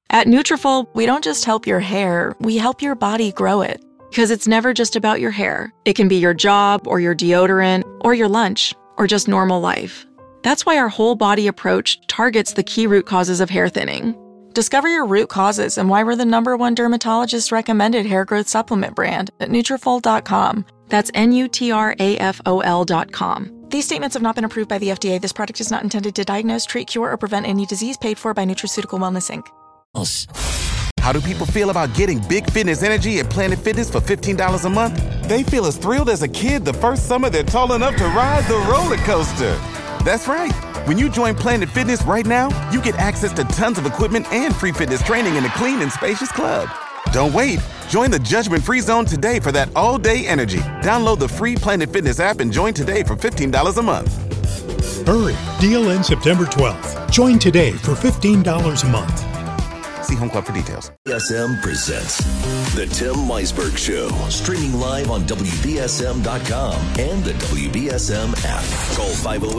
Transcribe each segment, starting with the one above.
At Nutrafol, we don't just help your hair, we help your body grow it. Because it's never just about your hair. It can be your job, or your deodorant, or your lunch, or just normal life. That's why our whole body approach targets the key root causes of hair thinning. Discover your root causes and why we're the #1 dermatologist recommended hair growth supplement brand at Nutrafol.com. That's Nutrafol.com. These statements have not been approved by the FDA. This product is not intended to diagnose, treat, cure, or prevent any disease. Paid for by Nutraceutical Wellness, Inc. How do people feel about getting big fitness energy at Planet Fitness for $15 a month? They feel as thrilled as a kid the first summer they're tall enough to ride the roller coaster. That's right. When you join Planet Fitness right now, you get access to tons of equipment and free fitness training in a clean and spacious club. Don't wait. Join the judgment-free zone today for that all-day energy. Download the free Planet Fitness app and join today for $15 a month. Hurry. Deal ends September 12th. Join today for $15 a month. See Home Club for details. WBSM presents The Tim Weisberg Show, streaming live on WBSM.com and the WBSM app. Call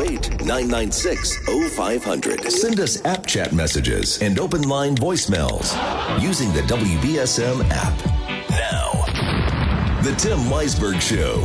508-996-0500. Send us app chat messages and open line voicemails using the WBSM app. Now, The Tim Weisberg Show.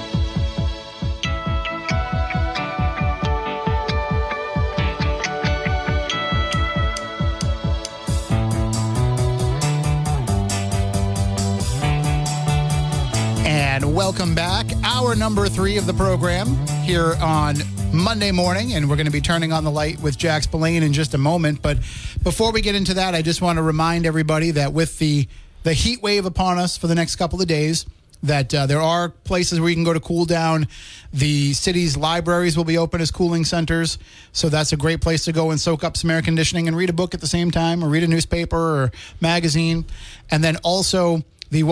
And welcome back. Hour number 3 of the program here on Monday morning. And we're going to be turning on the light with Jack Spillane in just a moment. But before we get into that, I just want to remind everybody that with the heat wave upon us for the next couple of days, that there are places where you can go to cool down. The city's libraries will be open as cooling centers. So that's a great place to go and soak up some air conditioning and read a book at the same time, or read a newspaper or magazine. And then also, the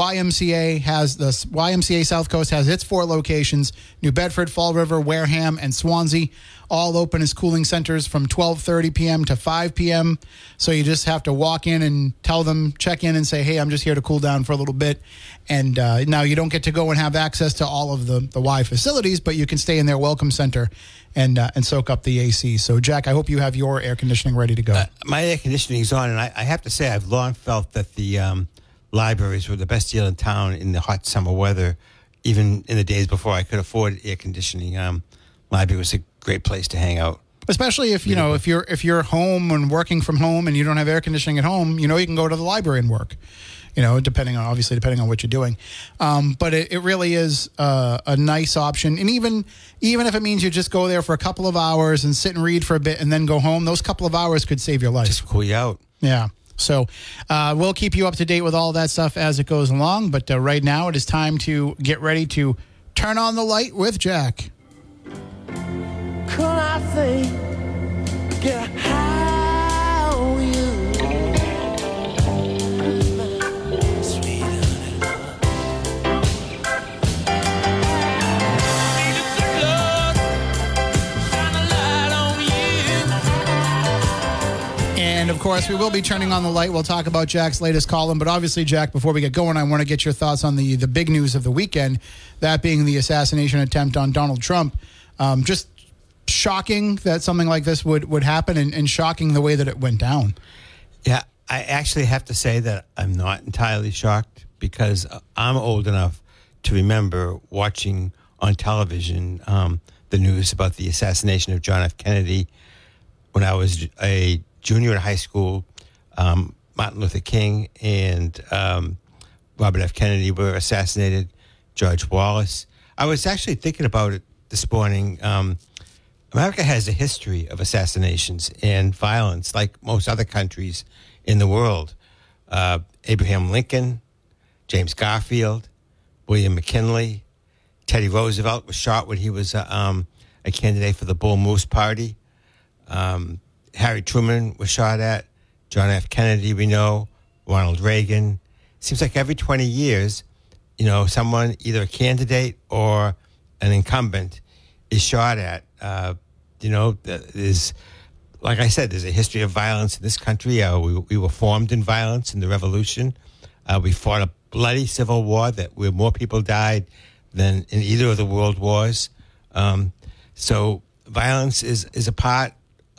YMCA South Coast has its 4 locations: New Bedford, Fall River, Wareham, and Swansea, all open as cooling centers from 12:30 p.m. to 5 p.m. So you just have to walk in and tell them, check in and say, hey, I'm just here to cool down for a little bit. And now you don't get to go and have access to all of the Y facilities, but you can stay in their welcome center and soak up the AC. So, Jack, I hope you have your air conditioning ready to go. My air conditioning is on, and I have to say I've long felt that the libraries were the best deal in town in the hot summer weather, even in the days before I could afford air conditioning. Library was a great place to hang out. Especially if if you're home and working from home and you don't have air conditioning at home, you can go to the library and work. Depending on what you're doing. But it really is a nice option. And even if it means you just go there for a couple of hours and sit and read for a bit and then go home, those couple of hours could save your life. Just cool you out. Yeah. So we'll keep you up to date with all that stuff as it goes along. But right now it is time to get ready to turn on the light with Jack. Could I think, get high on you? And, of course, we will be turning on the light. We'll talk about Jack's latest column. But obviously, Jack, before we get going, I want to get your thoughts on the big news of the weekend, that being the assassination attempt on Donald Trump. Just shocking that something like this would happen, and shocking the way that it went down. Yeah, I actually have to say that I'm not entirely shocked, because I'm old enough to remember watching on television the news about the assassination of John F. Kennedy when I was a junior in high school. Martin Luther King and Robert F. Kennedy were assassinated, George Wallace. I was actually thinking about it this morning. America has a history of assassinations and violence, like most other countries in the world. Abraham Lincoln, James Garfield, William McKinley, Teddy Roosevelt was shot when he was a candidate for the Bull Moose Party. Harry Truman was shot at. John F. Kennedy, we know. Ronald Reagan. Seems like every 20 years, someone, either a candidate or an incumbent, is shot at. There's, like I said, there's a history of violence in this country. We were formed in violence in the Revolution. We fought a bloody civil war where more people died than in either of the world wars. So violence is a part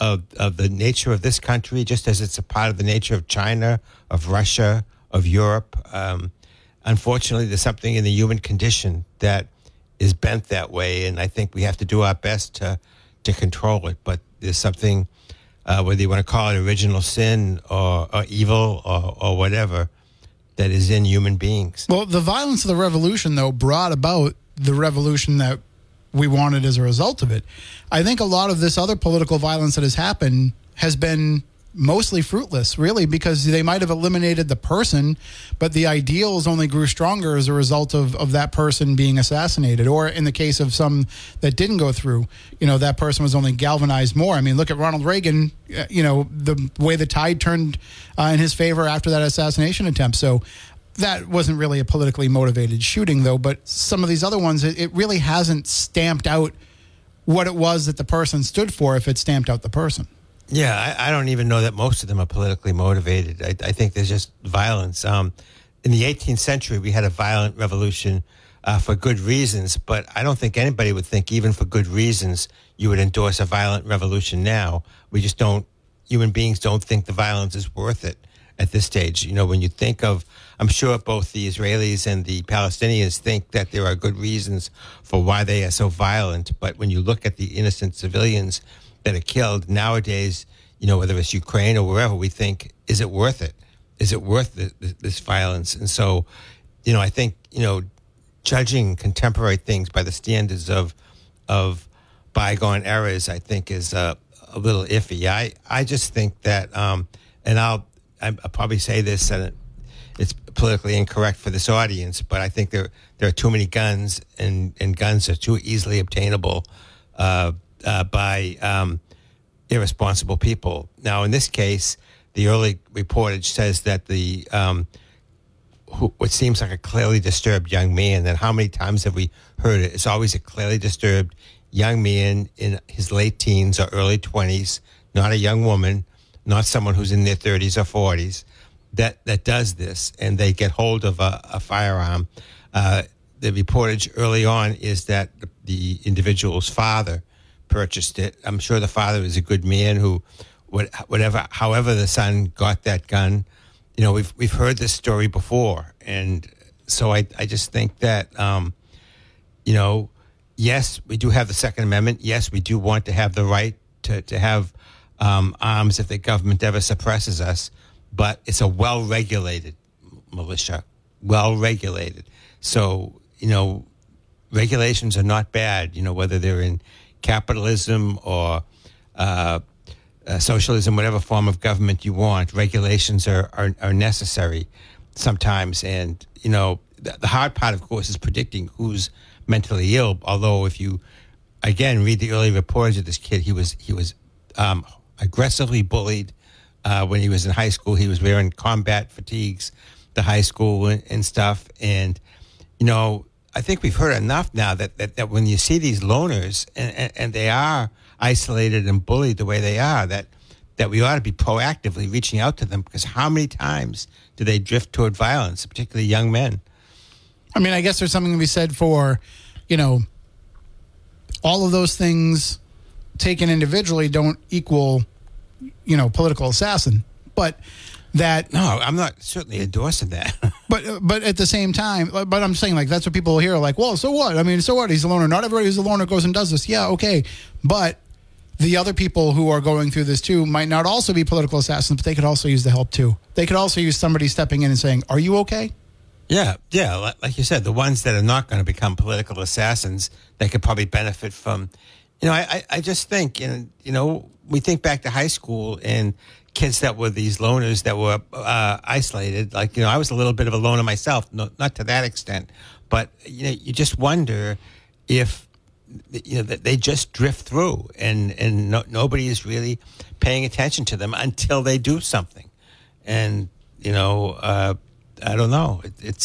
of the nature of this country, just as it's a part of the nature of China, of Russia, of Europe. Unfortunately, there's something in the human condition that is bent that way, and I think we have to do our best to control it. But there's something, whether you want to call it original sin or evil or whatever, that is in human beings. Well, the violence of the revolution, though, brought about the revolution that we wanted as a result of it. I think a lot of this other political violence that has happened has been mostly fruitless, really, because they might have eliminated the person, but the ideals only grew stronger as a result of that person being assassinated. Or in the case of some that didn't go through, that person was only galvanized more. I mean, look at Ronald Reagan, the way the tide turned in his favor after that assassination attempt. So that wasn't really a politically motivated shooting, though. But some of these other ones, it really hasn't stamped out what it was that the person stood for if it stamped out the person. Yeah, I don't even know that most of them are politically motivated. I think there's just violence. In the 18th century, we had a violent revolution for good reasons, but I don't think anybody would think, even for good reasons, you would endorse a violent revolution now. We just don't, human beings don't think the violence is worth it at this stage. When you think of, I'm sure both the Israelis and the Palestinians think that there are good reasons for why they are so violent, but when you look at the innocent civilians that are killed nowadays, whether it's Ukraine or wherever, we think, is it worth it? Is it worth this violence? And so, I think, judging contemporary things by the standards of bygone eras, I think is a little iffy. I just think that, and I'll probably say this, and it's politically incorrect for this audience, but I think there are too many guns, and guns are too easily obtainable by irresponsible people. Now, in this case, the early reportage says that what seems like a clearly disturbed young man, and how many times have we heard it? It's always a clearly disturbed young man in his late teens or early 20s, not a young woman, not someone who's in their 30s or 40s, that does this, and they get hold of a firearm. The reportage early on is that the individual's father purchased it. I'm sure the father is a good man who, however the son got that gun. We've heard this story before, and so I just think that yes, we do have the Second Amendment. Yes, we do want to have the right to have arms if the government ever suppresses us, but it's a well-regulated militia, well-regulated. So regulations are not bad. Whether they're in capitalism or socialism, whatever form of government you want, regulations are necessary sometimes. And, the hard part, of course, is predicting who's mentally ill. Although if you, again, read the early reports of this kid, he was aggressively bullied when he was in high school. He was wearing combat fatigues to high school and stuff. And, I think we've heard enough now that when you see these loners and they are isolated and bullied the way they are, that we ought to be proactively reaching out to them, because how many times do they drift toward violence, particularly young men? I mean, I guess there's something to be said for, all of those things taken individually don't equal, political assassin, but that... No, I'm not certainly endorsing that. But at the same time, but I'm saying, that's what people hear, well, so what? I mean, so what? He's a loner. Not everybody who's a loner goes and does this. Yeah, okay. But the other people who are going through this too might not also be political assassins, but they could also use the help too. They could also use somebody stepping in and saying, are you okay? Yeah. Like you said, the ones that are not going to become political assassins, they could probably benefit from, I just think, we think back to high school and kids that were these loners that were isolated. I was a little bit of a loner myself, not to that extent, but you just wonder if that they just drift through and nobody is really paying attention to them until they do something. And I don't know.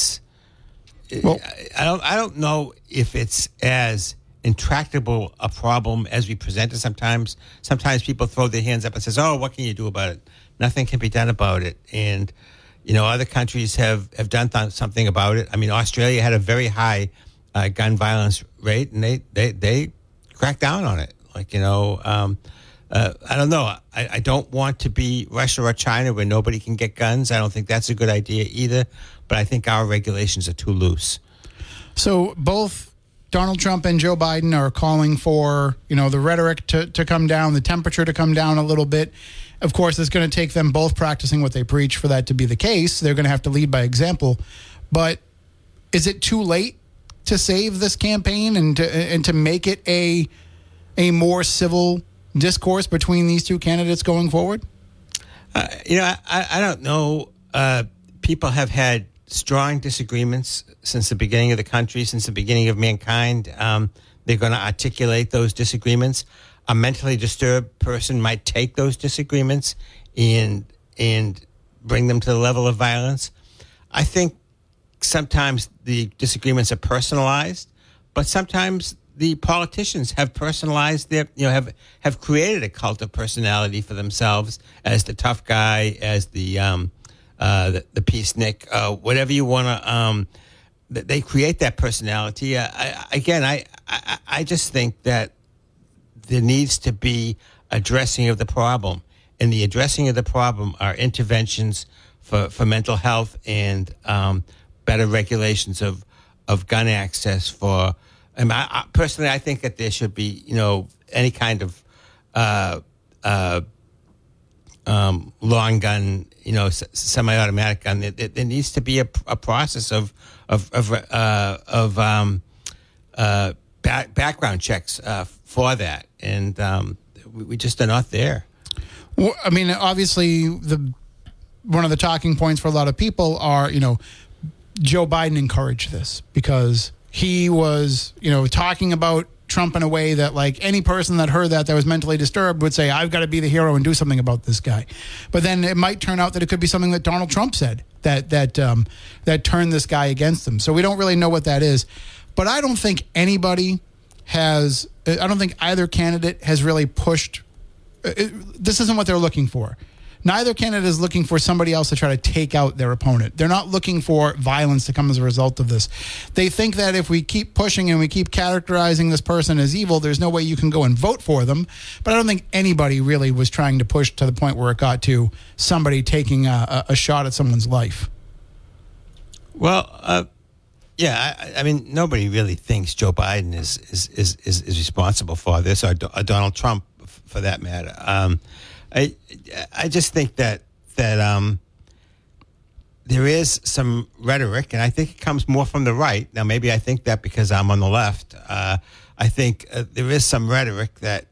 I don't know if it's as intractable a problem as we present it sometimes. Sometimes people throw their hands up and says, oh, what can you do about it? Nothing can be done about it. And, other countries have done something about it. I mean, Australia had a very high gun violence rate, and they cracked down on it. I don't know. I don't want to be Russia or China where nobody can get guns. I don't think that's a good idea either. But I think our regulations are too loose. So both Donald Trump and Joe Biden are calling for, the rhetoric to come down, the temperature to come down a little bit. Of course, it's going to take them both practicing what they preach for that to be the case. They're going to have to lead by example. But is it too late to save this campaign and to make it a more civil discourse between these two candidates going forward? I don't know. People have had strong disagreements since the beginning of the country, since the beginning of mankind. They're going to articulate those disagreements. A mentally disturbed person might take those disagreements and bring them to the level of violence. I think sometimes the disagreements are personalized, but sometimes the politicians have personalized their, have created a cult of personality for themselves as the tough guy, as the peacenik, whatever you want to. They create that personality. I just think that there needs to be addressing of the problem, and the addressing of the problem are interventions for mental health and better regulations of gun access for. Personally, I think that there should be, any kind of long gun, semi-automatic gun. There needs to be a process of background checks for that, and we just are not there. Well, I mean, obviously, one of the talking points for a lot of people are, Joe Biden encouraged this because he was, talking about Trump in a way that, like, any person that heard that was mentally disturbed would say, I've got to be the hero and do something about this guy. But then it might turn out that it could be something that Donald Trump said that turned this guy against him. So we don't really know what that is. But I don't think I don't think either candidate has really pushed. This isn't what they're looking for. Neither candidate is looking for somebody else to try to take out their opponent. They're not looking for violence to come as a result of this. They think that if we keep pushing and we keep characterizing this person as evil, there's no way you can go and vote for them. But I don't think anybody really was trying to push to the point where it got to somebody taking a shot at someone's life. Well, I mean, nobody really thinks Joe Biden is responsible for this, or Donald Trump, for that matter. I just think that there is some rhetoric, and I think it comes more from the right. Now, maybe I think that because I'm on the left. I think there is some rhetoric that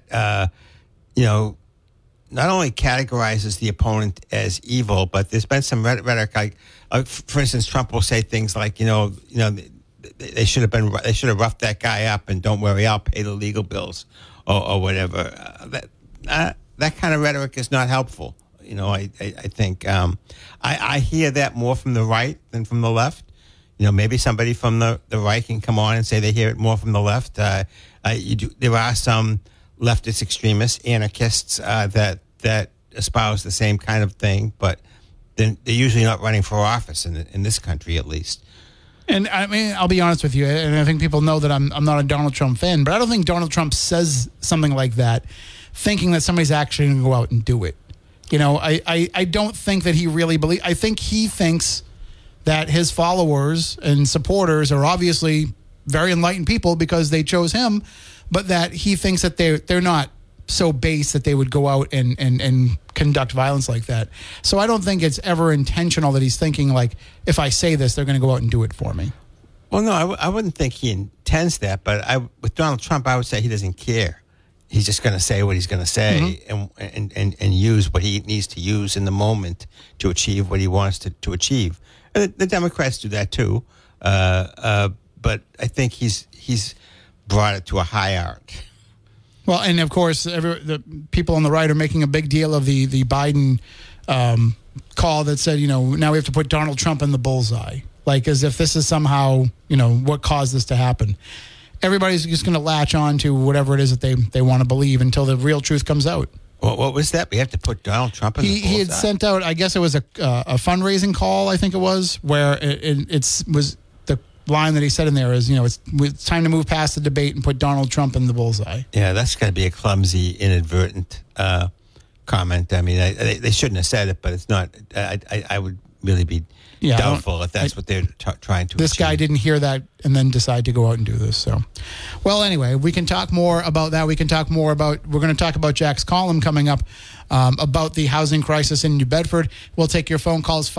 not only categorizes the opponent as evil, but there's been some rhetoric. Like, for instance, Trump will say things like, they should have roughed that guy up, and don't worry, I'll pay the legal bills, or whatever. That kind of rhetoric is not helpful. I think I hear that more from the right than from the left. Maybe somebody from the right can come on and say they hear it more from the left. There are some leftist extremists, anarchists that espouse the same kind of thing, but they're usually not running for office in this country, at least. And I mean, I'll be honest with you, and I think people know that I'm not a Donald Trump fan, but I don't think Donald Trump says something like that thinking that somebody's actually going to go out and do it. I don't think that he really believes. I think he thinks that his followers and supporters are obviously very enlightened people because they chose him, but that he thinks that they're not so base that they would go out and conduct violence like that. So I don't think it's ever intentional that he's thinking, like, if I say this, they're going to go out and do it for me. Well, no, I wouldn't think he intends that, but with Donald Trump, I would say he doesn't care. He's just going to say what he's going to say, and use what he needs to use in the moment to achieve what he wants to achieve. And the Democrats do that too, but I think he's brought it to a high art. Well, and of course, the people on the right are making a big deal of the Biden call that said, now we have to put Donald Trump in the bullseye, like as if this is somehow, what caused this to happen. Everybody's just going to latch on to whatever it is that they want to believe until the real truth comes out. Well, what was that? We have to put Donald Trump in the bullseye? He had sent out, I guess it was a fundraising call, I think it was, where it was the line that he said in there is, it's time to move past the debate and put Donald Trump in the bullseye. Yeah, that's got to be a clumsy, inadvertent comment. I mean, they shouldn't have said it, but it's not. I would really be doubtful if that's what they're trying to This achieve. guy didn't hear that and then decide to go out and do this. So, well, anyway, we can talk more about that. We're going to talk about Jack's column coming up about the housing crisis in New Bedford. We'll take your phone calls,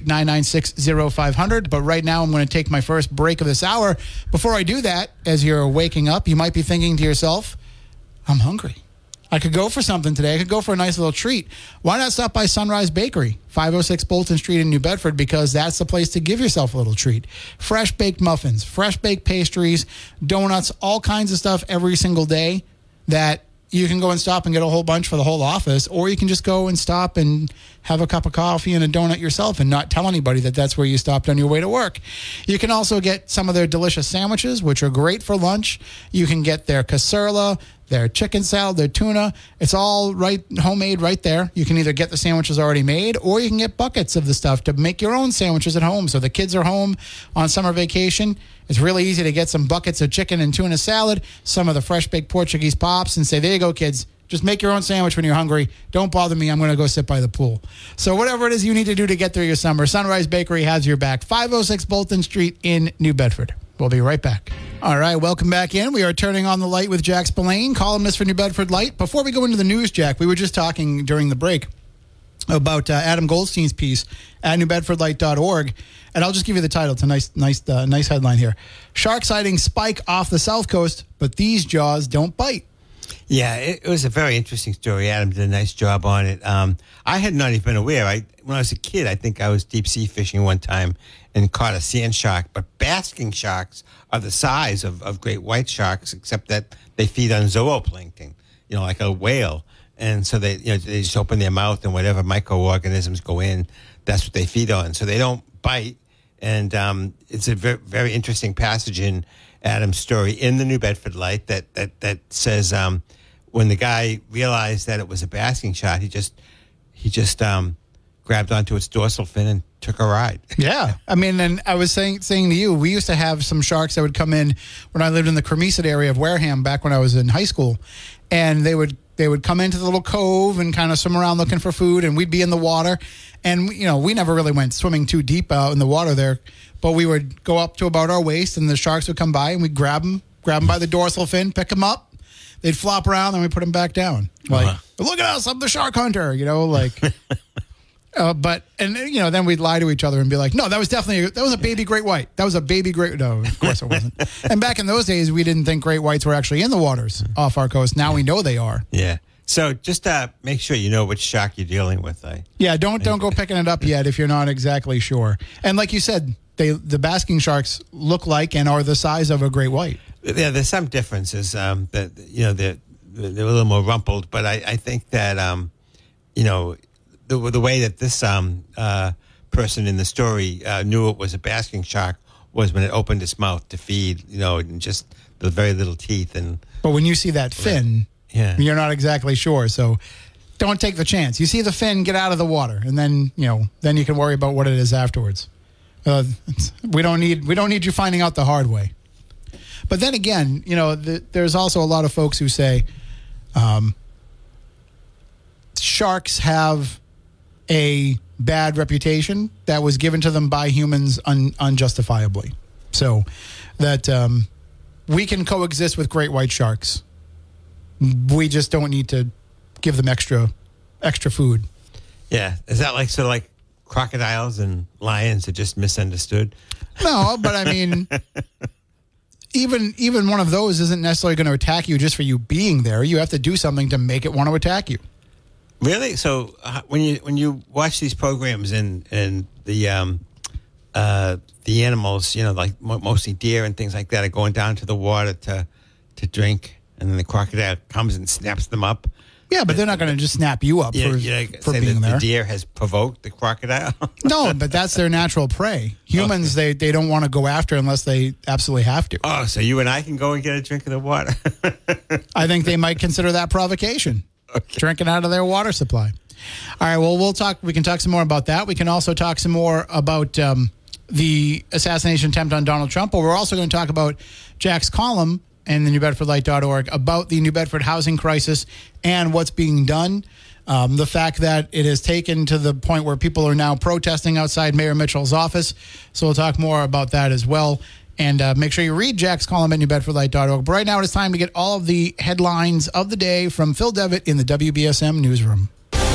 508-996-0500. But right now, I'm going to take my first break of this hour. Before I do that, as you're waking up, you might be thinking to yourself, I'm hungry. I could go for something today. I could go for a nice little treat. Why not stop by Sunrise Bakery, 506 Bolton Street in New Bedford, because that's the place to give yourself a little treat. Fresh baked muffins, fresh baked pastries, donuts, all kinds of stuff every single day that you can go and stop and get a whole bunch for the whole office, or you can just go and stop and have a cup of coffee and a donut yourself and not tell anybody that that's where you stopped on your way to work. You can also get some of their delicious sandwiches, which are great for lunch. You can get their caserla, their chicken salad, their tuna. It's all homemade right there. You can either get the sandwiches already made, or you can get buckets of the stuff to make your own sandwiches at home. So the kids are home on summer vacation. It's really easy to get some buckets of chicken and tuna salad, some of the fresh baked Portuguese pops, and say, there you go, kids. Just make your own sandwich when you're hungry. Don't bother me. I'm going to go sit by the pool. So whatever it is you need to do to get through your summer, Sunrise Bakery has your back. 506 Bolton Street in New Bedford. We'll be right back. All right, welcome back in. We are turning on the light with Jack Spillane, columnist for New Bedford Light. Before we go into the news, Jack, we were just talking during the break about Adam Goldstein's piece at newbedfordlight.org. And I'll just give you the title. It's a nice headline here. Shark sightings spike off the South Coast, but these jaws don't bite. Yeah, it was a very interesting story. Adam did a nice job on it. I had not even been aware. When I was a kid, I think I was deep sea fishing one time and caught a sand shark. But basking sharks are the size of great white sharks, except that they feed on zooplankton, like a whale. And so they just open their mouth and whatever microorganisms go in, that's what they feed on. So they don't bite. And it's a very, very interesting passage in Adam's story in the New Bedford Light that says when the guy realized that it was a basking shark, he just grabbed onto its dorsal fin and took a ride. Yeah. I mean, and I was saying to you, we used to have some sharks that would come in when I lived in the Cremisa area of Wareham back when I was in high school. And they would come into the little cove and kind of swim around looking for food, and we'd be in the water. And, we never really went swimming too deep out in the water there, but we would go up to about our waist, and the sharks would come by, and we'd grab them by the dorsal fin, pick them up. They'd flop around, and we put them back down. Like, look at us, I'm the shark hunter, But then we'd lie to each other and be like, no, that was a baby great white. That was a baby great. No, of course it wasn't. And back in those days, we didn't think great whites were actually in the waters off our coast. Now we know they are. Yeah. So just make sure you know which shark you're dealing with. Don't go picking it up yet if you're not exactly sure. And like you said, the basking sharks look like and are the size of a great white. Yeah, there's some differences. That they're a little more rumpled, but I think that the way that this person in the story knew it was a basking shark was when it opened its mouth to feed, and just the very little teeth. But when you see that fin, you're not exactly sure. So don't take the chance. You see the fin, get out of the water, and then then you can worry about what it is afterwards. We don't need you finding out the hard way. But then again, there's also a lot of folks who say sharks have a bad reputation that was given to them by humans unjustifiably. So that we can coexist with great white sharks. We just don't need to give them extra food. Yeah. Is that sort of like crocodiles and lions are just misunderstood? No, but I mean, even one of those isn't necessarily going to attack you just for you being there. You have to do something to make it want to attack you. Really? So when you watch these programs and the animals, mostly deer and things like that, are going down to the water to drink, and then the crocodile comes and snaps them up. Yeah, but they're not going to just snap you up for being there. The deer has provoked the crocodile. No, but that's their natural prey. Humans, they don't want to go after unless they absolutely have to. Oh, so you and I can go and get a drink of the water? I think they might consider that provocation. Okay. Drinking out of their water supply. All right, well, we can talk some more about that. We can also talk some more about the assassination attempt on Donald Trump, but we're also going to talk about Jack's column in the NewBedfordLight.org about the New Bedford housing crisis and what's being done. The fact that it has taken to the point where people are now protesting outside Mayor Mitchell's office. So we'll talk more about that as well. And make sure you read Jack's column at NewBedfordLight.org. But right now it is time to get all of the headlines of the day from Phil Devitt in the WBSM newsroom.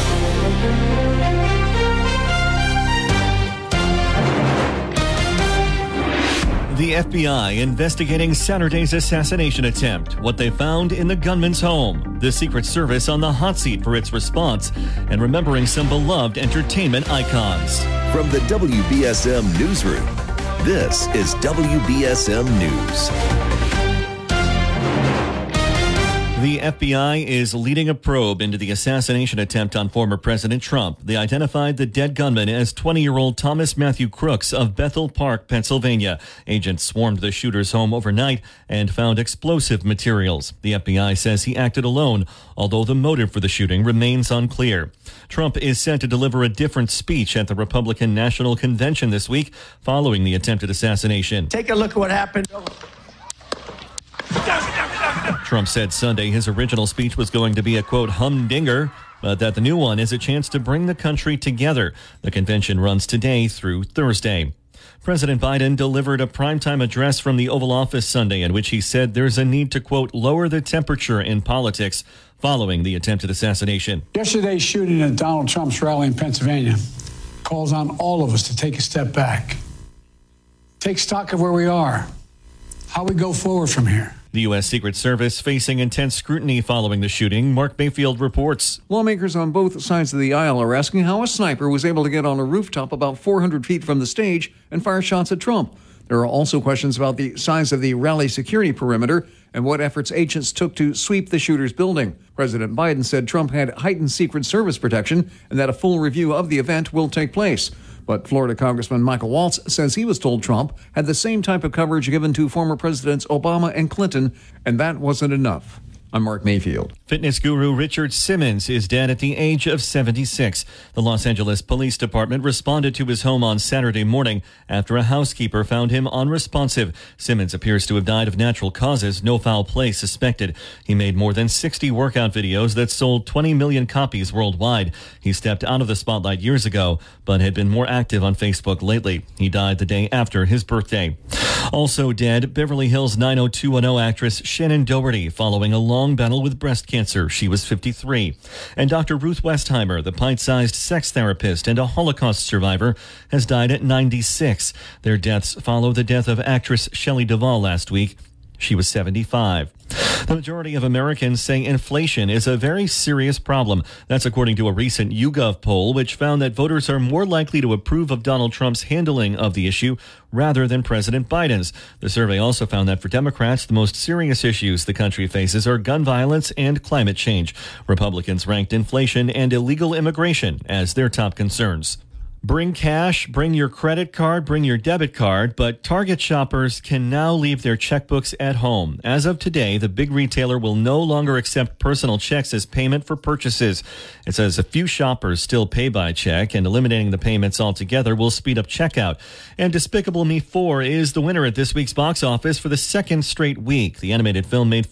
The FBI investigating Saturday's assassination attempt, what they found in the gunman's home, the Secret Service on the hot seat for its response, and remembering some beloved entertainment icons. From the WBSM Newsroom, this is WBSM News. The FBI is leading a probe into the assassination attempt on former President Trump. They identified the dead gunman as 20-year-old Thomas Matthew Crooks of Bethel Park, Pennsylvania. Agents swarmed the shooter's home overnight and found explosive materials. The FBI says he acted alone, although the motive for the shooting remains unclear. Trump is set to deliver a different speech at the Republican National Convention this week following the attempted assassination. Take a look at what happened. Trump said Sunday his original speech was going to be a, quote, humdinger, but that the new one is a chance to bring the country together. The convention runs today through Thursday. President Biden delivered a primetime address from the Oval Office Sunday in which he said there's a need to, quote, lower the temperature in politics following the attempted assassination. Yesterday's shooting at Donald Trump's rally in Pennsylvania calls on all of us to take a step back, take stock of where we are, how we go forward from here. The U.S. Secret Service facing intense scrutiny following the shooting. Mark Mayfield reports. Lawmakers on both sides of the aisle are asking how a sniper was able to get on a rooftop about 400 feet from the stage and fire shots at Trump. There are also questions about the size of the rally security perimeter and what efforts agents took to sweep the shooter's building. President Biden said Trump had heightened Secret Service protection and that a full review of the event will take place. But Florida Congressman Michael Waltz says he was told Trump had the same type of coverage given to former Presidents Obama and Clinton, and that wasn't enough. I'm Mark Mayfield. Fitness guru Richard Simmons is dead at the age of 76. The Los Angeles Police Department responded to his home on Saturday morning after a housekeeper found him unresponsive. Simmons appears to have died of natural causes, no foul play suspected. He made more than 60 workout videos that sold 20 million copies worldwide. He stepped out of the spotlight years ago, but had been more active on Facebook lately. He died the day after his birthday. Also dead, Beverly Hills 90210 actress Shannon Doherty following a long battle with breast cancer. She was 53. And Dr. Ruth Westheimer, the pint-sized sex therapist and a Holocaust survivor, has died at 96. Their deaths follow the death of actress Shelley Duvall last week. She was 75. The majority of Americans say inflation is a very serious problem. That's according to a recent YouGov poll, which found that voters are more likely to approve of Donald Trump's handling of the issue rather than President Biden's. The survey also found that for Democrats, the most serious issues the country faces are gun violence and climate change. Republicans ranked inflation and illegal immigration as their top concerns. Bring cash, bring your credit card, bring your debit card, but Target shoppers can now leave their checkbooks at home. As of today, the big retailer will no longer accept personal checks as payment for purchases. It says a few shoppers still pay by check, and eliminating the payments altogether will speed up checkout. And Despicable Me 4 is the winner at this week's box office for the second straight week. The animated film made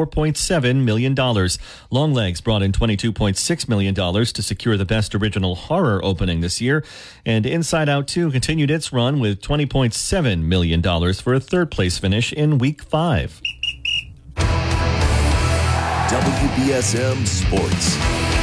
$44.7 million. Longlegs brought in $22.6 million to secure the best original horror opening this year. And Inside Out 2 continued its run with $20.7 million for a third-place finish in Week 5. WBSM Sports.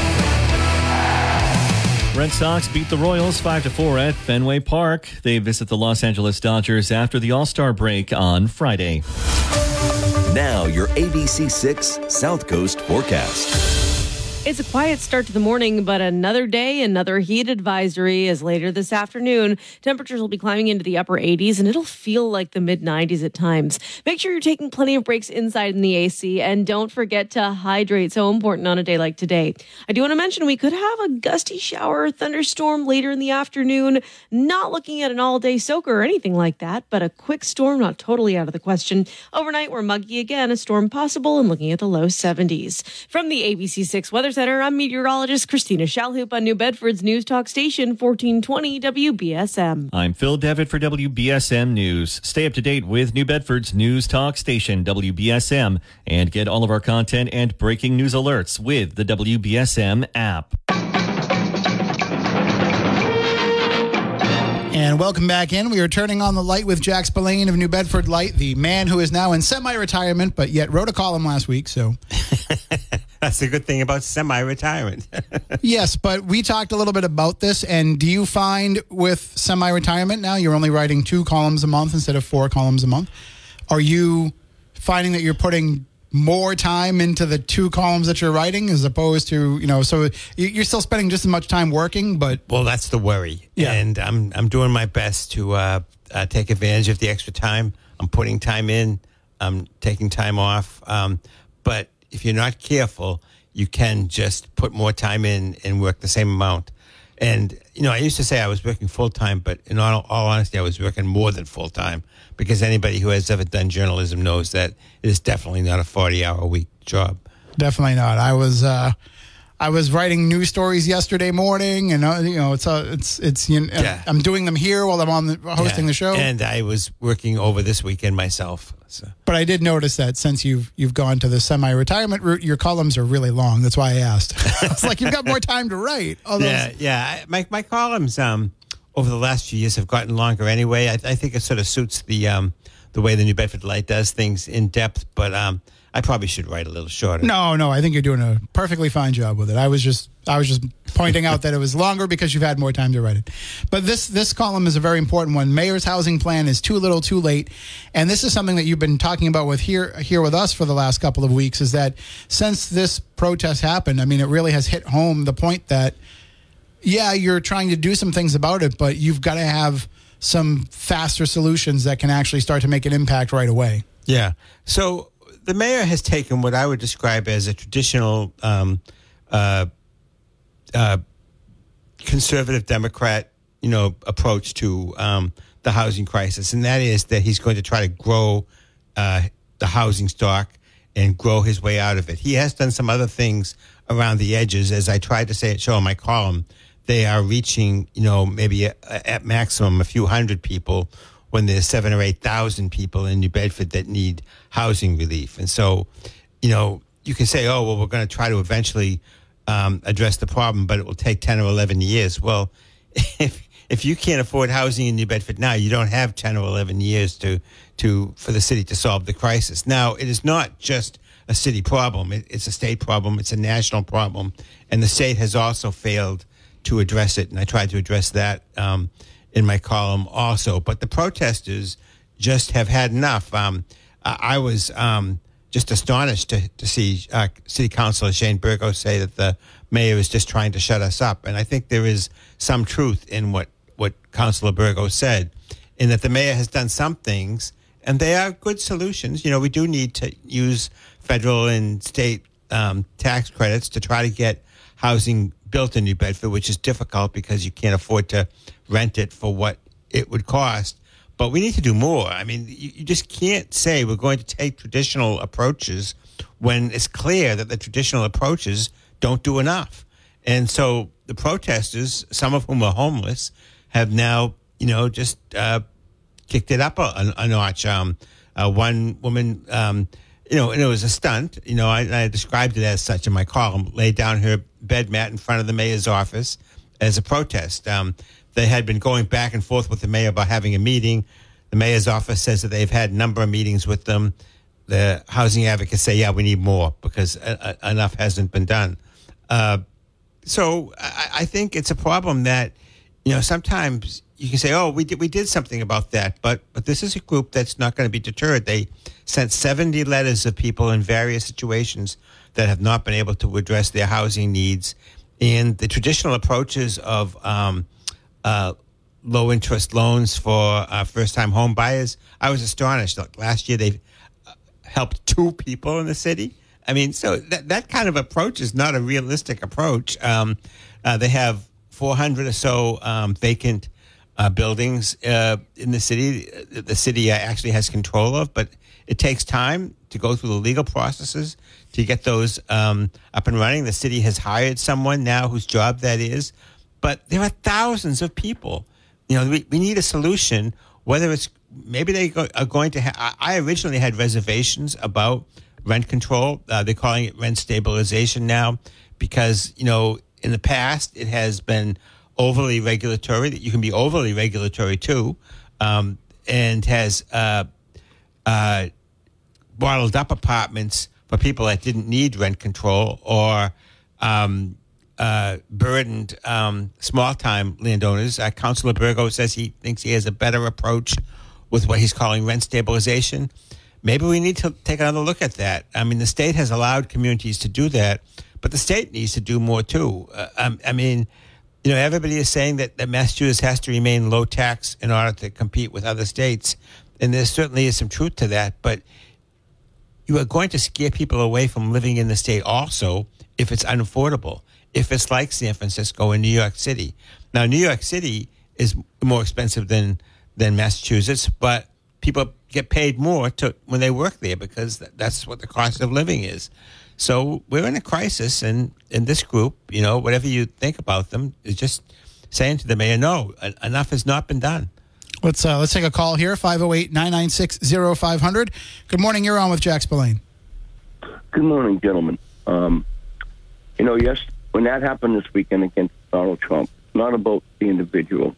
Red Sox beat the Royals 5-4 at Fenway Park. They visit the Los Angeles Dodgers after the All-Star break on Friday. Now your ABC6 South Coast forecast. It's a quiet start to the morning, but another day, another heat advisory as later this afternoon. Temperatures will be climbing into the upper 80s, and it'll feel like the mid-90s at times. Make sure you're taking plenty of breaks inside in the AC, and don't forget to hydrate. So important on a day like today. I do want to mention we could have a gusty shower or thunderstorm later in the afternoon. Not looking at an all-day soaker or anything like that, but a quick storm not totally out of the question. Overnight, we're muggy again, a storm possible, and looking at the low 70s. From the ABC6 Weather Weather Center, I'm meteorologist Christina Shalhoop on New Bedford's News Talk Station, 1420 WBSM. I'm Phil Devitt for WBSM News. Stay up to date with New Bedford's News Talk Station, WBSM, and get all of our content and breaking news alerts with the WBSM app. And welcome back in. We are turning on the light with Jack Spillane of New Bedford Light, the man who is now in semi-retirement, but yet wrote a column last week. So that's the good thing about semi-retirement. Yes, but we talked a little bit about this. And do you find with semi-retirement now, you're only writing 2 columns a month instead of 4 columns a month? Are you finding that you're putting more time into the 2 columns that you're writing as opposed to, so you're still spending just as much time working, but... Well, that's the worry. Yeah. And I'm doing my best to take advantage of the extra time. I'm putting time in. I'm taking time off. But if you're not careful, you can just put more time in and work the same amount. And, I used to say I was working full-time, but in all honesty, I was working more than full-time because anybody who has ever done journalism knows that it is definitely not a 40-hour-a-week job. Definitely not. I was writing news stories yesterday morning, and I'm doing them here while I'm hosting the show. And I was working over this weekend myself. So. But I did notice that since you've gone to the semi-retirement route, your columns are really long. That's why I asked. It's like you've got more time to write. My columns over the last few years have gotten longer anyway. I think it sort of suits the way the New Bedford Light does things in depth, but I probably should write a little shorter. No, I think you're doing a perfectly fine job with it. I was just pointing out that it was longer because you've had more time to write it. But this column is a very important one. Mayor's housing plan is too little, too late. And this is something that you've been talking about with here with us for the last couple of weeks, is that since this protest happened, it really has hit home the point that, you're trying to do some things about it, but you've got to have some faster solutions that can actually start to make an impact right away. Yeah. So the mayor has taken what I would describe as a traditional conservative Democrat, approach to the housing crisis, and that is that he's going to try to grow the housing stock and grow his way out of it. He has done some other things around the edges, as I tried to show in my column. They are reaching, maybe at maximum a few hundred people when there's 7,000 or 8,000 people in New Bedford that need housing relief. And so, you can say, oh, well, we're going to try to eventually address the problem, but it will take 10 or 11 years. Well, if you can't afford housing in New Bedford now, you don't have 10 or 11 years for the city to solve the crisis. Now, it is not just a city problem. It's a state problem. It's a national problem. And the state has also failed to address it. And I tried to address that in my column also. But the protesters just have had enough. I was just astonished to see City Councilor Shane Burgos say that the mayor is just trying to shut us up. And I think there is some truth in what Councilor Burgos said, in that the mayor has done some things, and they are good solutions. We do need to use federal and state tax credits to try to get housing built in New Bedford, which is difficult because you can't afford to rent it for what it would cost. But we need to do more. You just can't say we're going to take traditional approaches when it's clear that the traditional approaches don't do enough. And so the protesters, some of whom are homeless, have now, just kicked it up a notch. One woman, and it was a stunt. I described it as such in my column, laid down her bed mat in front of the mayor's office as a protest. They had been going back and forth with the mayor about having a meeting. The mayor's office says that they've had a number of meetings with them. The housing advocates say, we need more because enough hasn't been done. So I think it's a problem that, sometimes you can say, we did something about that, but this is a group that's not going to be deterred. They sent 70 letters of people in various situations that have not been able to address their housing needs. And the traditional approaches of low-interest loans for first-time home buyers, I was astonished. Like last year, they've helped 2 people in the city. So that kind of approach is not a realistic approach. They have 400 or so vacant buildings in the city. The city actually has control of, but it takes time to go through the legal processes to get those up and running. The city has hired someone now whose job that is, but there are thousands of people. We need a solution. Whether it's maybe they are going to. I originally had reservations about rent control. They're calling it rent stabilization now because in the past it has been overly regulatory. That you can be overly regulatory too, and has bottled up apartments for people that didn't need rent control or burdened small-time landowners. Councilor Burgo says he thinks he has a better approach with what he's calling rent stabilization. Maybe we need to take another look at that. I mean, the state has allowed communities to do that, but the state needs to do more too. Everybody is saying that Massachusetts has to remain low tax in order to compete with other states, and there certainly is some truth to that, but you are going to scare people away from living in the state also if it's unaffordable, if it's like San Francisco and New York City. Now, New York City is more expensive than Massachusetts, but people get paid more when they work there because that's what the cost of living is. So we're in a crisis, and in this group, whatever you think about them, is just saying to the mayor, no, enough has not been done. Let's take a call here, 508-996-0500. Good morning, you're on with Jack Spillane. Good morning, gentlemen. Yes, when that happened this weekend against Donald Trump, it's not about the individual.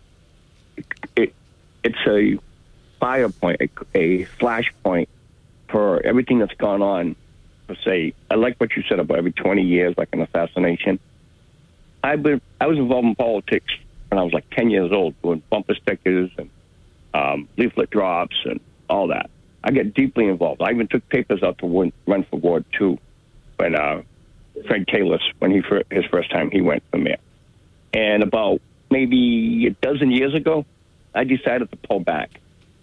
It's a fire point, a flashpoint for everything that's gone on. Per se, I like what you said about every 20 years, like an assassination. I was involved in politics when I was like 10 years old, doing bumper stickers and leaflet drops and all that. I get deeply involved. I even took papers out to run for Ward 2 when Fred Kalis, when his first time he went for mayor. And about maybe a dozen years ago, I decided to pull back.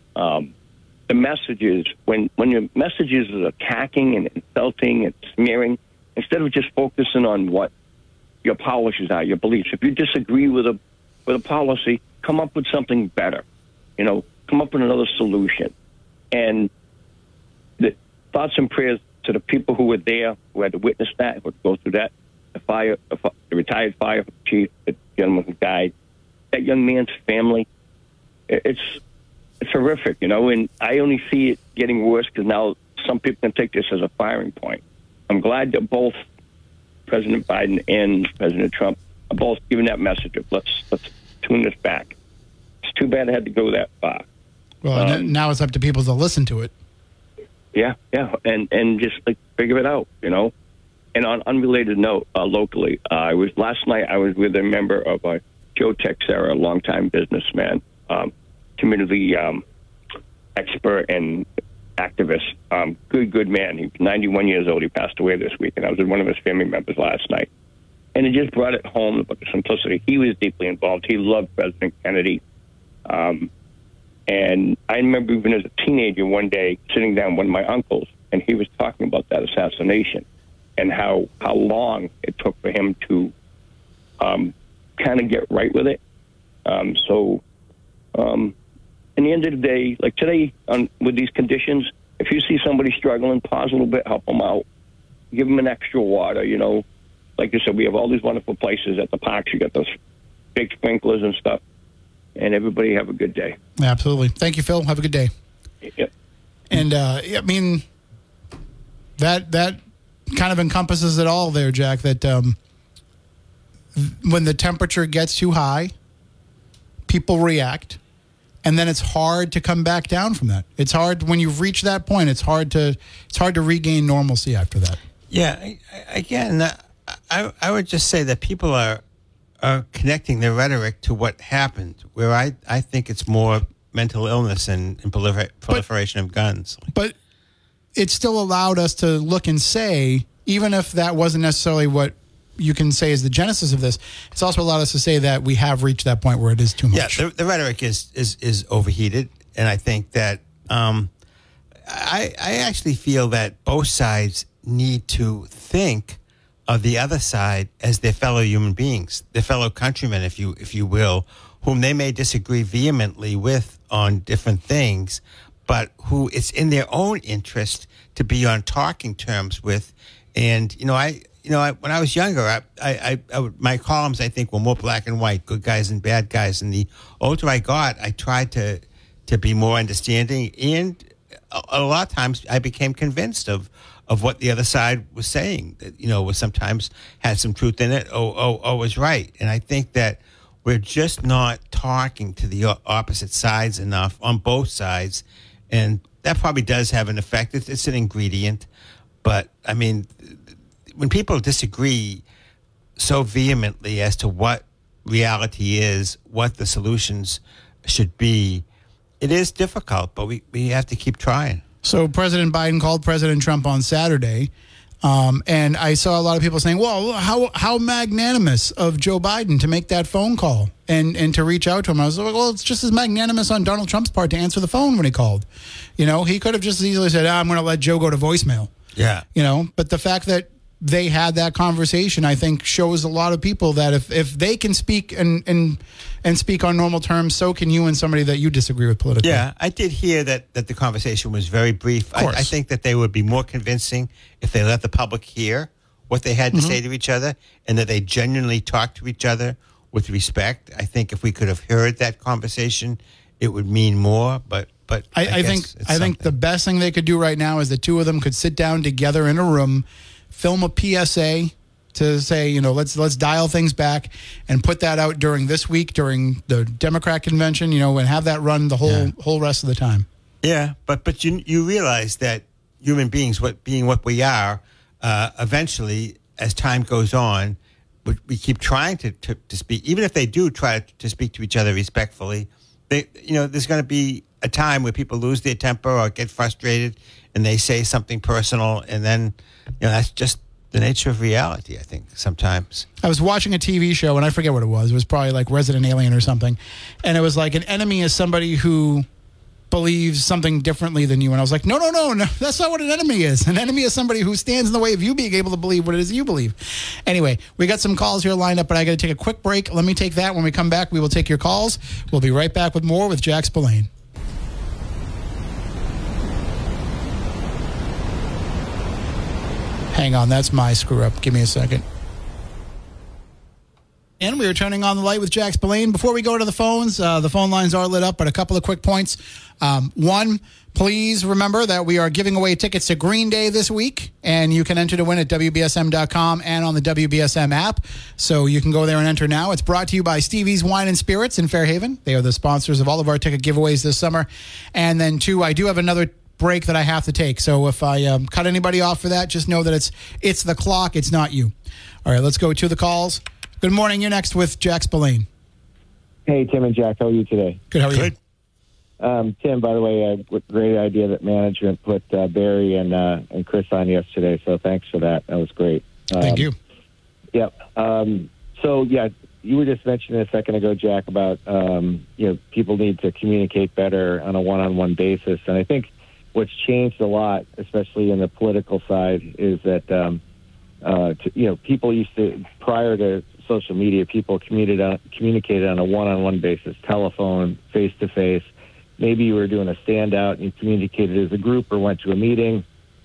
The messages, when your messages is attacking and insulting and smearing, instead of just focusing on what your policies are, your beliefs. If you disagree with a policy, come up with something better. Come up with another solution. And the thoughts and prayers to the people who were there, who had to witness that, who had to go through that, the retired fire chief, the gentleman who died, that young man's family. It's horrific, and I only see it getting worse because now some people can take this as a firing point. I'm glad that both President Biden and President Trump are both giving that message of let's tune this back. It's too bad it had to go that far. Well, now it's up to people to listen to it. Yeah, and just figure it out, And on unrelated note, locally, last night I was with a member of Joe Texera, a longtime businessman, community expert and activist. Good man. He was 91 years old. He passed away this week, and I was with one of his family members last night. And it just brought it home about the simplicity. He was deeply involved. He loved President Kennedy. And I remember even as a teenager one day sitting down with one of my uncles, and he was talking about that assassination and how long it took for him to kind of get right with it. In the end of the day, like today, with these conditions, if you see somebody struggling, pause a little bit, help them out, give them an extra water. Like you said, we have all these wonderful places at the parks. You got those big sprinklers and stuff, and everybody have a good day. Absolutely. Thank you, Phil. Have a good day. Yep. And I mean, that kind of encompasses it all there, Jack. That when the temperature gets too high, people react. And then it's hard to come back down from that. It's hard when you've reached that point. It's hard to regain normalcy after that. Yeah, again, I would just say that people are connecting their rhetoric to what happened, where I think it's more mental illness and proliferation of guns. But it still allowed us to look and say, even if that wasn't necessarily what you can say is the genesis of this, it's also allowed us to say that we have reached that point where it is too much. Yeah, the rhetoric is overheated, and I think that I actually feel that both sides need to think of the other side as their fellow human beings, their fellow countrymen, if you will, whom they may disagree vehemently with on different things, but who it's in their own interest to be on talking terms with. And, when I was younger, my columns, I think, were more black and white, good guys and bad guys. And the older I got, I tried to be more understanding. And a lot of times I became convinced of what the other side was saying, that, was sometimes had some truth in it or was right. And I think that we're just not talking to the opposite sides enough on both sides. And that probably does have an effect. It's an ingredient. But, I mean, when people disagree so vehemently as to what reality is, what the solutions should be, it is difficult, but we have to keep trying. So President Biden called President Trump on Saturday, and I saw a lot of people saying, well, how magnanimous of Joe Biden to make that phone call and to reach out to him. I was like, well, it's just as magnanimous on Donald Trump's part to answer the phone when he called. He could have just as easily said, I'm going to let Joe go to voicemail. Yeah. But the fact that they had that conversation, I think, shows a lot of people that if they can speak and speak on normal terms, so can you and somebody that you disagree with politically. Yeah, I did hear that the conversation was very brief. I think that they would be more convincing if they let the public hear what they had to say to each other and that they genuinely talked to each other with respect. I think if we could have heard that conversation, it would mean more. But I think the best thing they could do right now is the two of them could sit down together in a room, film a PSA to say, let's dial things back and put that out during this week, during the Democrat convention, and have that run the whole rest of the time. Yeah, but you realize that human beings, being what we are, eventually, as time goes on, we keep trying to speak, even if they do try to speak to each other respectfully. There's going to be a time where people lose their temper or get frustrated and they say something personal, and then that's just the nature of reality, I think, sometimes. I was watching a TV show, and I forget what it was. It was probably like Resident Alien or something. And it was like an enemy is somebody who believes something differently than you. And I was like, no, that's not what an enemy is. An enemy is somebody who stands in the way of you being able to believe what it is you believe. Anyway, we got some calls here lined up, but I got to take a quick break. Let me take that. When we come back, we will take your calls. We'll be right back with more with Jack Spillane. Hang on, that's my screw up. Give me a second. And we are turning on the light with Jack Spillane. Before we go to the phones, the phone lines are lit up, but a couple of quick points. One, please remember that we are giving away tickets to Green Day this week, and you can enter to win at WBSM.com and on the WBSM app. So you can go there and enter now. It's brought to you by Stevie's Wine and Spirits in Fairhaven. They are the sponsors of all of our ticket giveaways this summer. And then two, I do have another break that I have to take. So if I cut anybody off for that, just know that it's the clock. It's not you. All right, let's go to the calls. Good morning. You're next with Jack Spillane. Hey, Tim and Jack. How are you today? Good. How are you? Tim, by the way, great idea that management put Barry and Chris on yesterday. So thanks for that. That was great. Thank you. Yep. So, yeah, you were just mentioning a second ago, Jack, about, people need to communicate better on a one-on-one basis. And I think what's changed a lot, especially in the political side, is that, people used to, prior to social media, people communicated on a one-on-one basis, telephone, face-to-face. Maybe you were doing a standout and you communicated as a group or went to a meeting.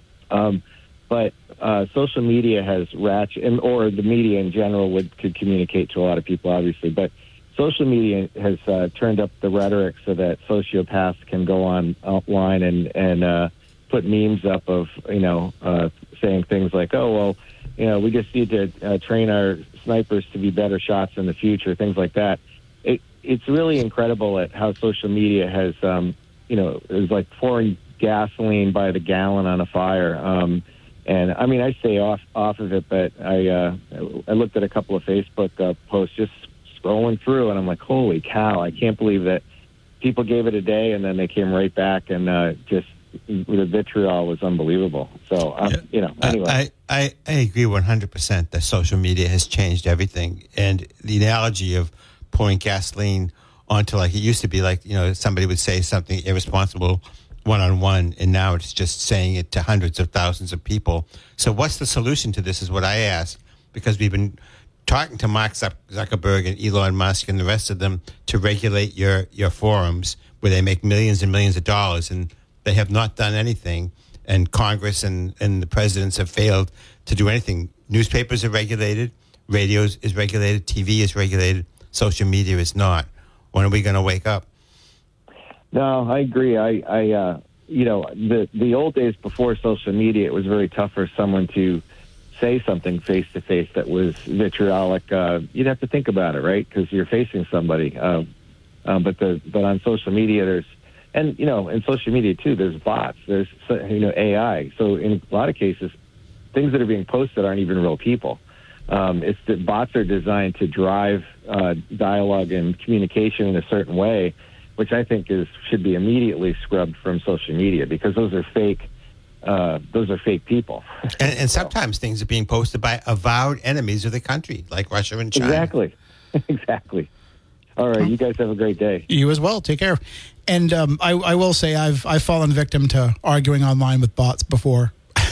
But social media has or the media in general could communicate to a lot of people, obviously. But social media has turned up the rhetoric so that sociopaths can go online and put memes up of, saying things like, oh, well, we just need to train our snipers to be better shots in the future, things like that. It's really incredible at how social media has, is like pouring gasoline by the gallon on a fire. And I mean, I stay off of it, but I looked at a couple of Facebook posts just scrolling through, and I'm like, holy cow, I can't believe that people gave it a day and then they came right back, and just the vitriol was unbelievable. So, anyway. I agree 100% that social media has changed everything. And the analogy of pouring gasoline onto, like, it used to be like, somebody would say something irresponsible one-on-one, and now it's just saying it to hundreds of thousands of people. So what's the solution to this is what I ask, because we've been talking to Mark Zuckerberg and Elon Musk and the rest of them to regulate your forums where they make millions and millions of dollars, and they have not done anything. And Congress and the presidents have failed to do anything. Newspapers are regulated, radio is regulated, TV is regulated, social media is not. When are we going to wake up? No, I agree. I the old days before social media, it was very tough for someone to say something face to face that was vitriolic. You'd have to think about it, right? Because you're facing somebody. But on social media, in social media too, there's bots, there's AI. So in a lot of cases, things that are being posted aren't even real people. It's that bots are designed to drive dialogue and communication in a certain way, which I think should be immediately scrubbed from social media, because those are fake. Those are fake people. And sometimes things are being posted by avowed enemies of the country, like Russia and China. Exactly. All right, you guys have a great day. You as well. Take care. And I will say I've fallen victim to arguing online with bots before.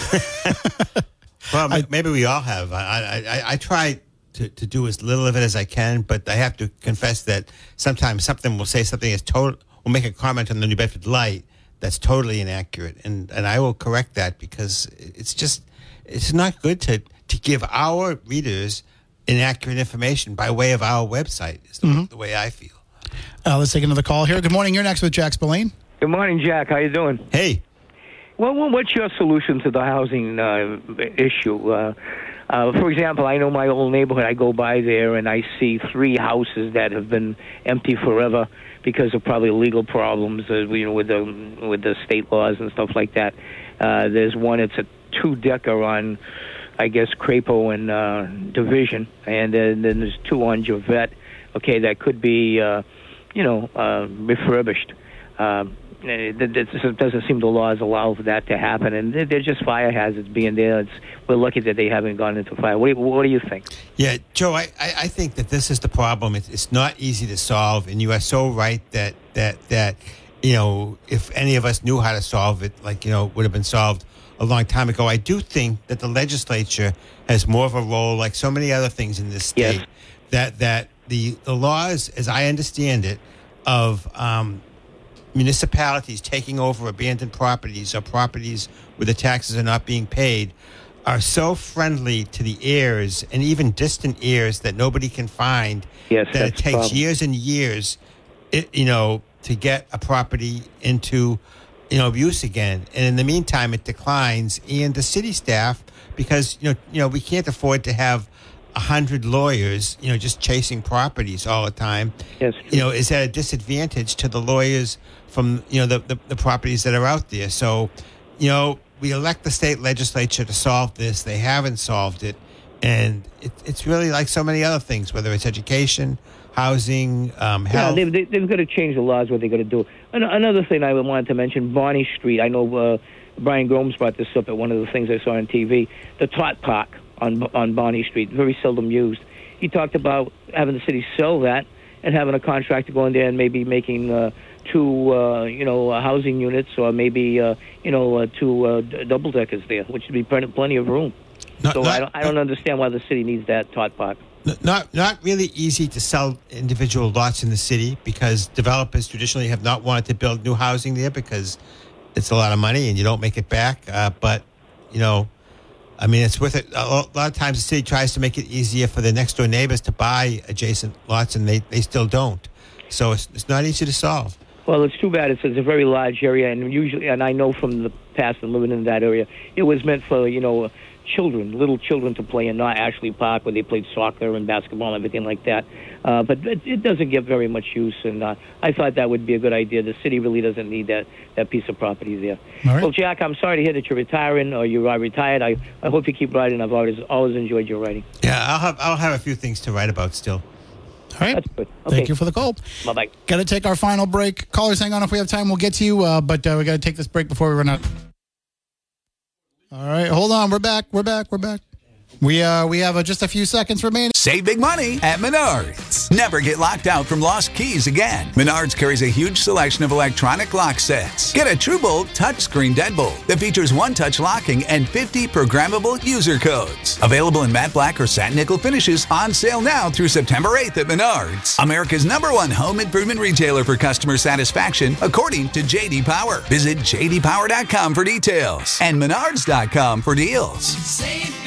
Well, maybe we all have. I try to do as little of it as I can, but I have to confess that sometimes something will say something will make a comment on the New Bedford Light that's totally inaccurate, and I will correct that, because it's not good to give our readers inaccurate information by way of our website. Is the way I feel. Let's take another call here. Good morning. You're next with Jack Spillane. Good morning, Jack. How you doing? Hey. Well, what's your solution to the housing issue? For example, I know my old neighborhood. I go by there and I see 3 houses that have been empty forever because of probably legal problems, with the state laws and stuff like that. There's one. It's a 2-decker on, I guess, Crapo and Division, and then there's 2 on Javette. Okay, that could be, refurbished. It doesn't seem the laws allow for that to happen, and they're just fire hazards being there. We're lucky that they haven't gone into fire. What do you think? Yeah, Joe, I think that this is the problem. It's not easy to solve, and you are so right that if any of us knew how to solve it, would have been solved a long time ago. I do think that the legislature has more of a role, like so many other things in this state, that the laws, as I understand it, of municipalities taking over abandoned properties or properties where the taxes are not being paid are so friendly to the heirs and even distant heirs that nobody can find, that it takes years and years, to get a property into, use again. And in the meantime, it declines. And the city staff, because, we can't afford to have 100 lawyers, just chasing properties all the time, is at a disadvantage to the lawyers from, the properties that are out there. So, we elect the state legislature to solve this. They haven't solved it. And it's really like so many other things, whether it's education, housing, health. Yeah, they've got to change the laws, what they're going to do. Another thing I wanted to mention, Bonnie Street. I know Brian Gomes brought this up at one of the things I saw on TV. The Tot Park on Bonnie Street, very seldom used. He talked about having the city sell that and having a contractor go in there and maybe making 2 housing units, or maybe 2 double-deckers there, which would be plenty of room. I don't understand why the city needs that Tot Park. Not really easy to sell individual lots in the city, because developers traditionally have not wanted to build new housing there because it's a lot of money and you don't make it back. But it's worth it. A lot of times the city tries to make it easier for the next door neighbors to buy adjacent lots, and they still don't. So it's not easy to solve. Well, it's too bad. It's a very large area, and I know from the past and living in that area, it was meant for little children to play in, not actually park where they played soccer and basketball and everything like that. But it doesn't get very much use, and I thought that would be a good idea. The city really doesn't need that piece of property there. All right. Well, Jack, I'm sorry to hear that you're retiring or you are retired. I hope you keep writing. I've always enjoyed your writing. Yeah, I'll have a few things to write about still. All right. That's good. Okay. Thank you for the call. Bye-bye. Got to take our final break. Callers, hang on. If we have time, we'll get to you. But we got to take this break before we run out. All right. Hold on. We're back. We have just a few seconds remaining. Save big money at Menards. Never get locked out from lost keys again. Menards carries a huge selection of electronic lock sets. Get a TrueBolt touchscreen deadbolt that features one-touch locking and 50 programmable user codes. Available in matte black or satin nickel finishes, on sale now through September 8th at Menards. America's #1 home improvement retailer for customer satisfaction, according to J.D. Power. Visit jdpower.com for details and menards.com for deals. Save